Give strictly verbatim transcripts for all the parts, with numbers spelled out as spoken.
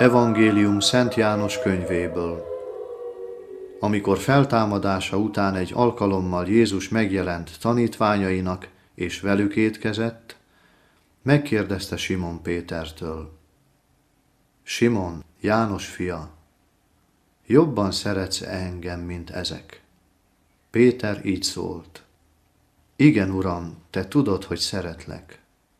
Evangélium Szent János könyvéből. Amikor feltámadása után egy alkalommal Jézus megjelent tanítványainak, és velük étkezett, megkérdezte Simon Pétertől: Simon, János fia, jobban szeretsz engem, mint ezek? Péter így szólt: Igen, Uram, te tudod, hogy szeretlek.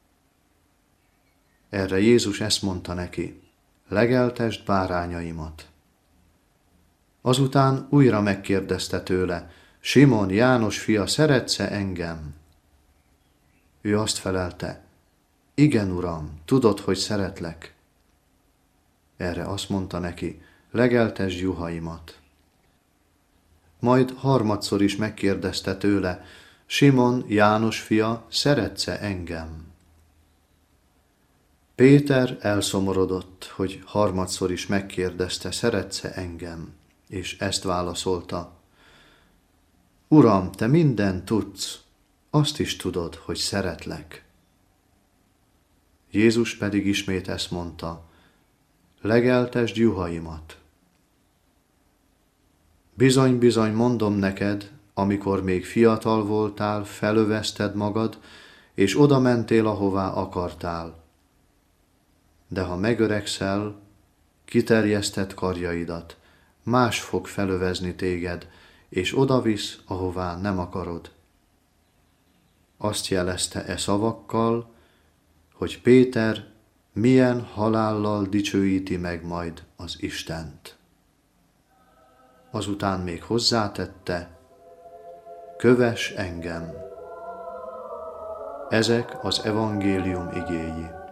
Erre Jézus ezt mondta neki: Legeltesd bárányaimat. Azután újra megkérdezte tőle: Simon, János fia, szeretsz-e engem? Ő azt felelte: Igen, Uram, tudod, hogy szeretlek. Erre azt mondta neki: Legeltesd juhaimat. Majd harmadszor is megkérdezte tőle: Simon, János fia, szeretsz-e engem? Péter elszomorodott, hogy harmadszor is megkérdezte: Szeretsz-e engem? És ezt válaszolta: Uram, te mindent tudsz, azt is tudod, hogy szeretlek. Jézus pedig ismét ezt mondta: Legeltesd juhaimat. Bizony-bizony mondom neked, amikor még fiatal voltál, felövezted magad, és oda mentél, ahová akartál. De ha megöregszel, kiterjeszted karjaidat, más fog felövezni téged, és odavisz, ahová nem akarod. Azt jelezte e szavakkal, hogy Péter milyen halállal dicsőíti meg majd az Istent. Azután még hozzátette: Kövess engem. Ezek az evangélium igéi.